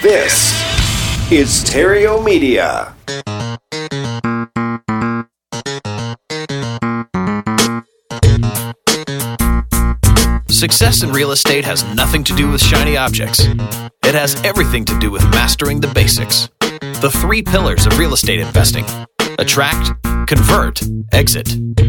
This is Terrio Media. Success in real estate has nothing to do with shiny objects. It has everything to do with mastering the basics. The 3 pillars of real estate investing: attract, convert, exit.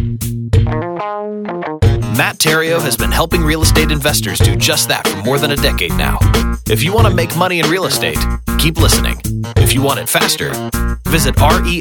Matt Terrio has been helping real estate investors do just that for more than a decade now. If you want to make money in real estate, keep listening. If you want it faster, visit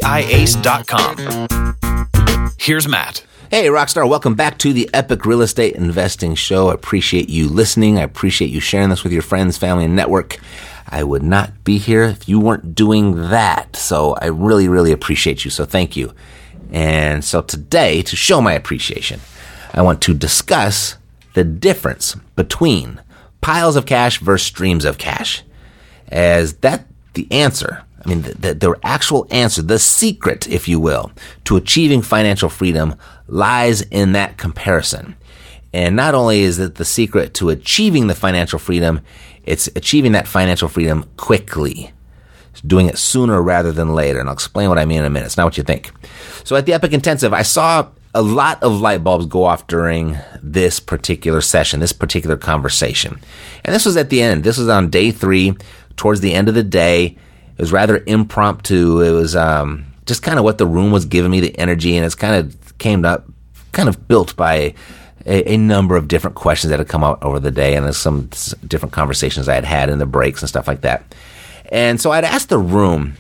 reiace.com. Here's Matt. Hey, Rockstar, welcome back to the Epic Real Estate Investing Show. I appreciate you listening. I appreciate you sharing this with your friends, family, and network. I would not be here if you weren't doing that. So I really, really appreciate you. So thank you. And so today, to show my appreciation, I want to discuss the difference between piles of cash versus streams of cash. As that the answer, the actual answer, the secret, if you will, to achieving financial freedom lies in that comparison. And not only is it the secret to achieving the financial freedom, it's achieving that financial freedom quickly. It's doing it sooner rather than later. And I'll explain what I mean in a minute. It's not what you think. So at the Epic Intensive, I saw a lot of light bulbs go off during this particular session, this particular conversation. And this was at the end. This was on day 3, towards the end of the day. It was rather impromptu. It was just kind of what the room was giving me, the energy, and it's kind of came up, kind of built by a number of different questions that had come out over the day, and there's some different conversations I had had in the breaks and stuff like that. And so I'd asked the room,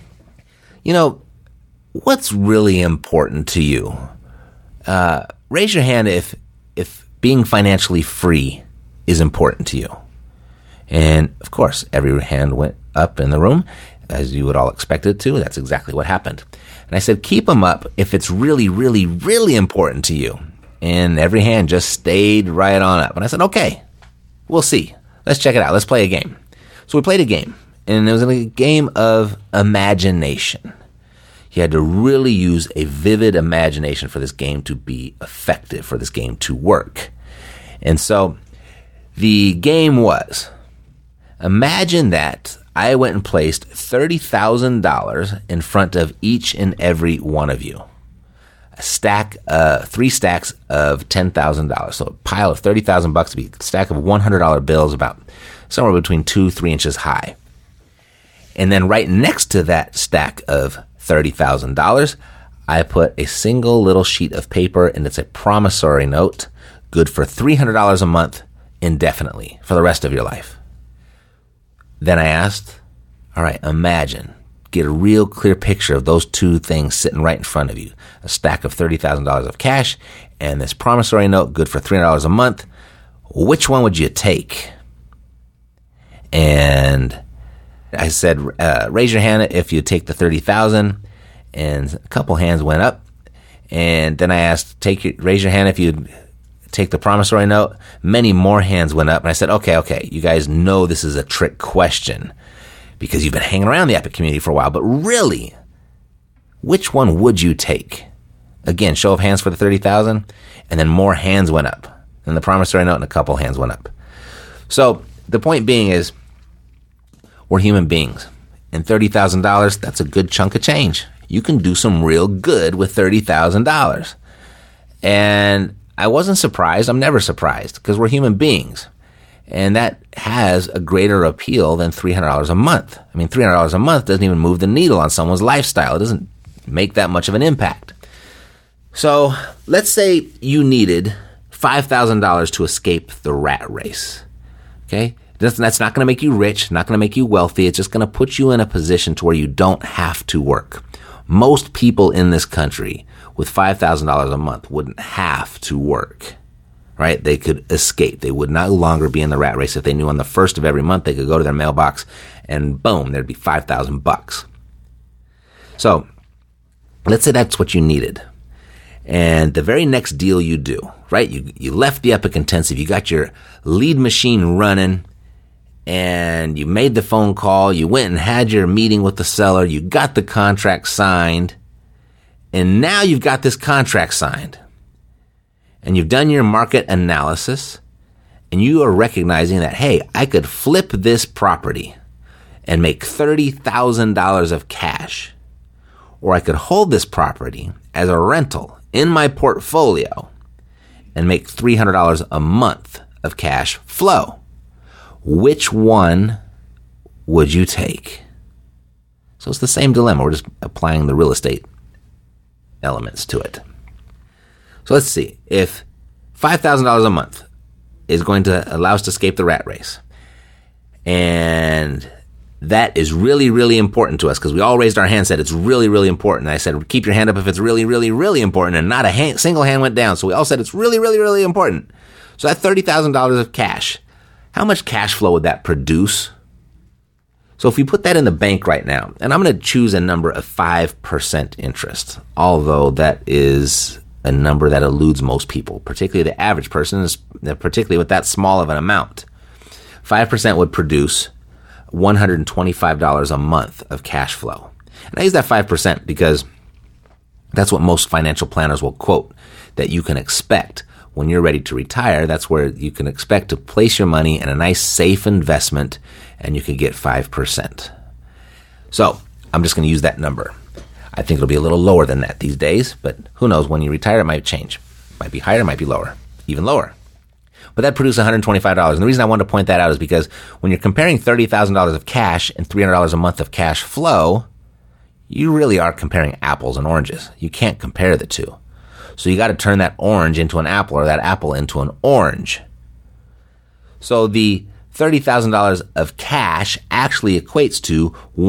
what's really important to you? Raise your hand if being financially free is important to you. And of course, every hand went up in the room, as you would all expect it to. That's exactly what happened. And I said, keep them up if it's really, really, really important to you. And every hand just stayed right on up. And I said, okay, we'll see. Let's check it out. Let's play a game. So we played a game, and it was a game of imagination. You had to really use a vivid imagination for this game to be effective, for this game to work. And so the game was, imagine that I went and placed $30,000 in front of each and every one of you. A stack, 3 stacks of $10,000. So a pile of $30,000 to be a stack of $100 bills, about somewhere between 2-3 inches high. And then right next to that stack of $30,000, I put a single little sheet of paper, and it's a promissory note, good for $300 a month indefinitely for the rest of your life. Then I asked, all right, imagine, get a real clear picture of those 2 things sitting right in front of you. A stack of $30,000 of cash and this promissory note good for $300 a month. Which one would you take? And I said, raise your hand if you take the $30,000. And a couple hands went up. And then I asked, raise your hand if you take the promissory note. Many more hands went up. And I said, okay, you guys know this is a trick question because you've been hanging around the Epic community for a while. But really, which one would you take? Again, show of hands for the $30,000. And then more hands went up. And the promissory note and a couple hands went up. So the point being is, we're human beings. And $30,000, that's a good chunk of change. You can do some real good with $30,000. And I wasn't surprised. I'm never surprised because we're human beings. And that has a greater appeal than $300 a month. I mean, $300 a month doesn't even move the needle on someone's lifestyle. It doesn't make that much of an impact. So let's say you needed $5,000 to escape the rat race. Okay? That's not going to make you rich, not going to make you wealthy. It's just going to put you in a position to where you don't have to work. Most people in this country with $5,000 a month wouldn't have to work, right? They could escape. They would no longer be in the rat race if they knew on the first of every month they could go to their mailbox and boom, there'd be $5,000. So let's say that's what you needed. And the very next deal you do, right? You left the Epic Intensive, you got your lead machine running, and you made the phone call, you went and had your meeting with the seller, you got the contract signed, and now you've got this contract signed. And you've done your market analysis, and you are recognizing that, hey, I could flip this property and make $30,000 of cash. Or I could hold this property as a rental in my portfolio and make $300 a month of cash flow. Which one would you take? So it's the same dilemma. We're just applying the real estate elements to it. So let's see. If $5,000 a month is going to allow us to escape the rat race, and that is really, really important to us because we all raised our hand and said it's really, really important. And I said, keep your hand up if it's really, really, really important. And not a single hand went down. So we all said it's really, really, really important. So that $30,000 of cash, how much cash flow would that produce? So if we put that in the bank right now, and I'm going to choose a number of 5% interest, although that is a number that eludes most people, particularly the average person, particularly with that small of an amount. 5% would produce $125 a month of cash flow. And I use that 5% because that's what most financial planners will quote, that you can expect when you're ready to retire. That's where you can expect to place your money in a nice, safe investment, and you can get 5%. So I'm just going to use that number. I think it'll be a little lower than that these days, but who knows? When you retire, it might change. Might be higher, might be lower, even lower. But that produced $125. And the reason I wanted to point that out is because when you're comparing $30,000 of cash and $300 a month of cash flow, you really are comparing apples and oranges. You can't compare the two. So you got to turn that orange into an apple or that apple into an orange. So the $30,000 of cash actually equates to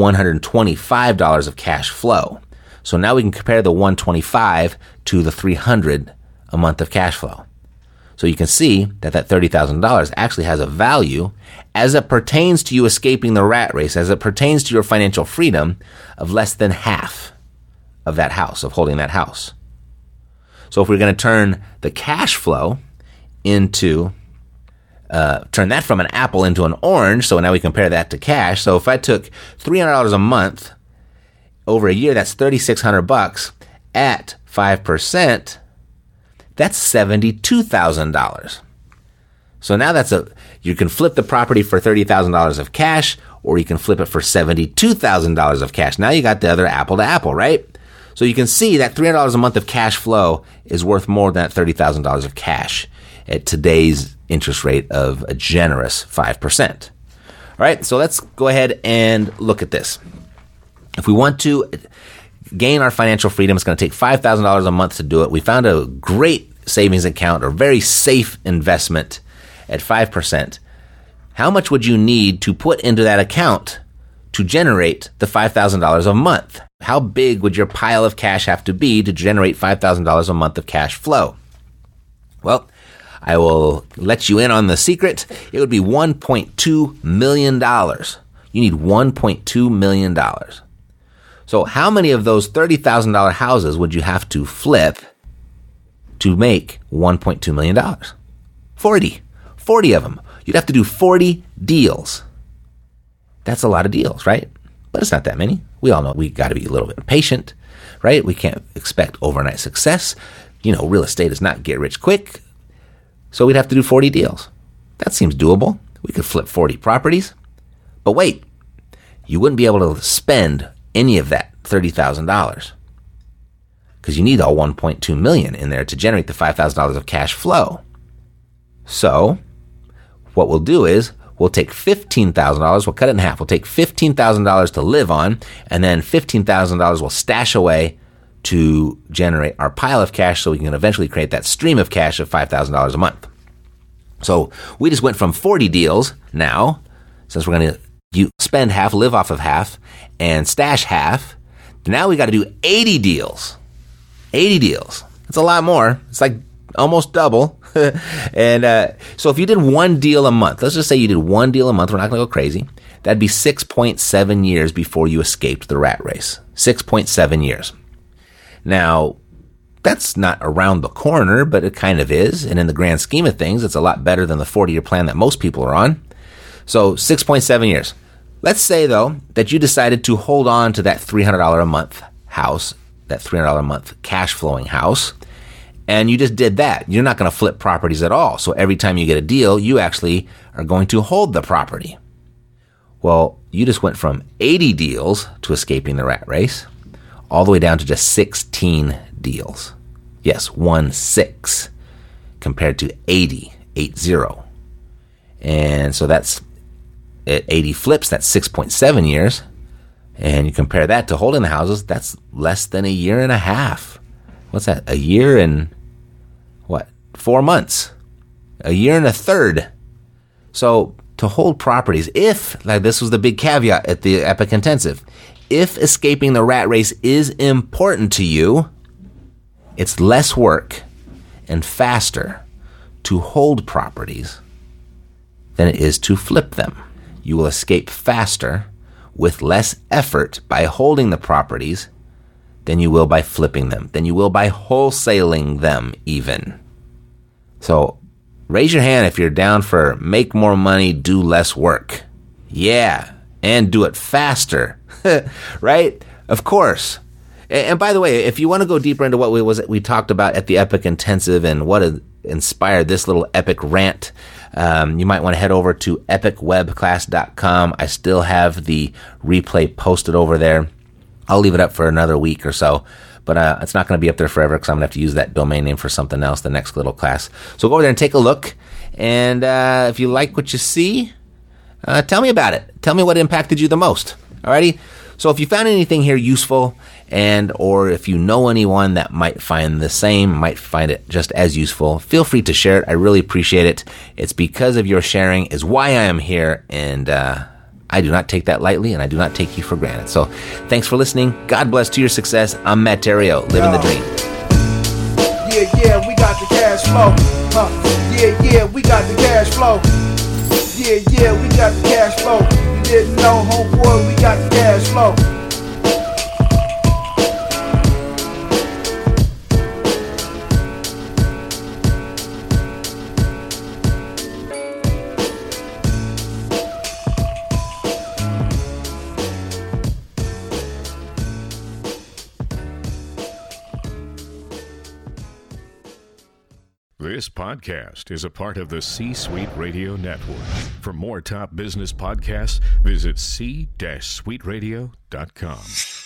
$125 of cash flow. So now we can compare the $125 to the $300 a month of cash flow. So you can see that that $30,000 actually has a value as it pertains to you escaping the rat race, as it pertains to your financial freedom, of less than half of that house, of holding that house. So if we're going to turn the cash flow into, turn that from an apple into an orange, so now we compare that to cash. So if I took $300 a month over a year, that's $3,600 at 5%. That's $72,000. So now you can flip the property for $30,000 of cash, or you can flip it for $72,000 of cash. Now you got the other apple to apple, right? So you can see that $300 a month of cash flow is worth more than that $30,000 of cash at today's interest rate of a generous 5%. All right, so let's go ahead and look at this. If we want to gain our financial freedom, it's going to take $5,000 a month to do it. We found a great savings account or very safe investment at 5%. How much would you need to put into that account to generate the $5,000 a month? How big would your pile of cash have to be to generate $5,000 a month of cash flow? Well, I will let you in on the secret. It would be $1.2 million. You need $1.2 million. So how many of those $30,000 houses would you have to flip to make $1.2 million? 40. 40 of them. You'd have to do 40 deals. That's a lot of deals, right? But it's not that many. We all know we got to be a little bit patient, right? We can't expect overnight success. Real estate is not get rich quick. So we'd have to do 40 deals. That seems doable. We could flip 40 properties. But wait, you wouldn't be able to spend any of that $30,000 because you need all $1.2 million in there to generate the $5,000 of cash flow. So what we'll do is we'll take $15,000, we'll cut it in half. We'll take $15,000 to live on, and then $15,000 we'll stash away to generate our pile of cash so we can eventually create that stream of cash of $5,000 a month. So we just went from 40 deals now, since we're going to spend half, live off of half, and stash half. Now we got to do 80 deals. 80 deals. That's a lot more. It's like almost double. And so if you did one deal a month, let's just say you did one deal a month, we're not going to go crazy. That'd be 6.7 years before you escaped the rat race. 6.7 years. Now, that's not around the corner, but it kind of is. And in the grand scheme of things, it's a lot better than the 40-year plan that most people are on. So 6.7 years. Let's say, though, that you decided to hold on to that $300 a month house, that $300 a month cash flowing house, and you just did that. You're not going to flip properties at all. So every time you get a deal, you actually are going to hold the property. Well, you just went from 80 deals to escaping the rat race all the way down to just 16 deals. Yes, 1-6 compared to 80. And so that's at 80 flips, that's 6.7 years. And you compare that to holding the houses, that's less than a year and a half. What's that? A year and 4 months. A year and a third. So to hold properties, if, like this was the big caveat at the Epic Intensive, if escaping the rat race is important to you, it's less work and faster to hold properties than it is to flip them. You will escape faster with less effort by holding the properties than you will by flipping them, than you will by wholesaling them even. So raise your hand if you're down for make more money, do less work. Yeah, and do it faster, right? Of course. And by the way, if you want to go deeper into what we talked about at the Epic Intensive and what inspired this little epic rant, you might want to head over to epicwebclass.com. I still have the replay posted over there. I'll leave it up for another week or so, but it's not going to be up there forever because I'm going to have to use that domain name for something else the next little class. So go over there and take a look. And if you like what you see, tell me about it. Tell me what impacted you the most. Alrighty? So if you found anything here useful, or if you know anyone that might find the same, might find it just as useful, feel free to share it. I really appreciate it. It's because of your sharing is why I am here, and I do not take that lightly, and I do not take you for granted. So thanks for listening. God bless to your success. I'm Matt Theriault, living the dream. Yeah, we got the cash flow. Yeah, we got the cash flow. Yeah, we got the cash flow. You didn't know, homeboy, we got the cash flow. This podcast is a part of the C-Suite Radio Network. For more top business podcasts, visit c-suiteradio.com.